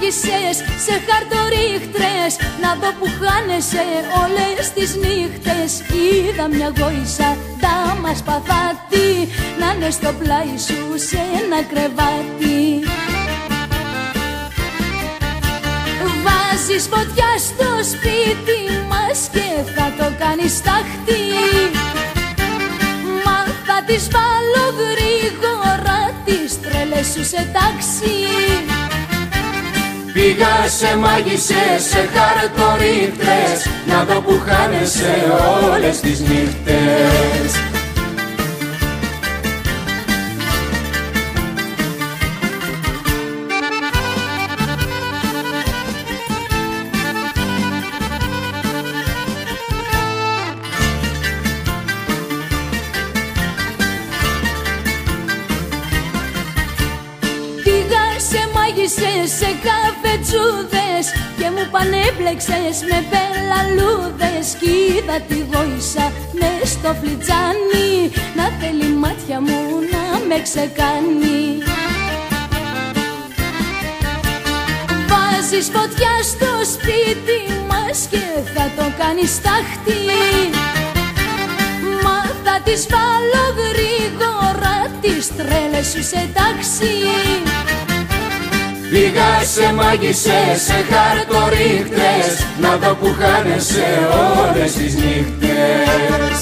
μάγισσες, σε χαρτορίχτρες, να δω που χάνεσαι όλες τις νύχτες. Είδα μια γόησα, δάμα σπαθάτη, να είναι στο πλάι σου σε ένα κρεβάτι. Βάζεις φωτιά στο σπίτι μας και θα το κάνεις τάχτη. Μα θα τις βάλω γρήγορα τις τρέλες σου σε τάξη. Πήγα σε μάγισσες, σε χαρτορίχτρες, να δω που χάνεσαι όλες τις νύχτες. Σε καφετζούδες και μου πανέπλεξες με πελαλούδες. Κι είδα τη γόησα μες στο φλιτζάνι, να θέλει μάτια μου να με ξεκάνει. Βάζεις φωτιά στο σπίτι μας και θα το κάνεις τάχτη. Μα θα τις βάλω γρήγορα τις τρέλες σου σε τάξη. Πήγα σε μάγισσες, σε χαρτορίχτρες, να δω που χάνεσαι όλες τις νύχτες.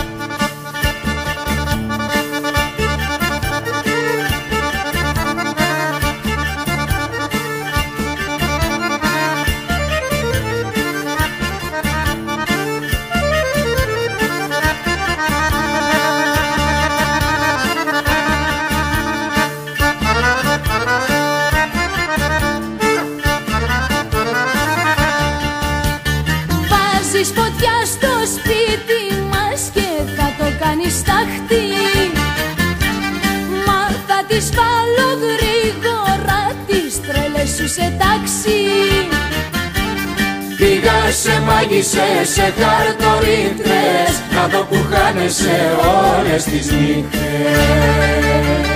Βάζεις φωτιά στο σπίτι μας και θα το κάνεις τάχτη. Μα θα τις βάλω γρήγορα τις τρέλες σου σε τάξη. Πήγα σε μάγισσες, σε χαρτορίχτρες, να δω που χάνεσαι όλες τις νύχτες.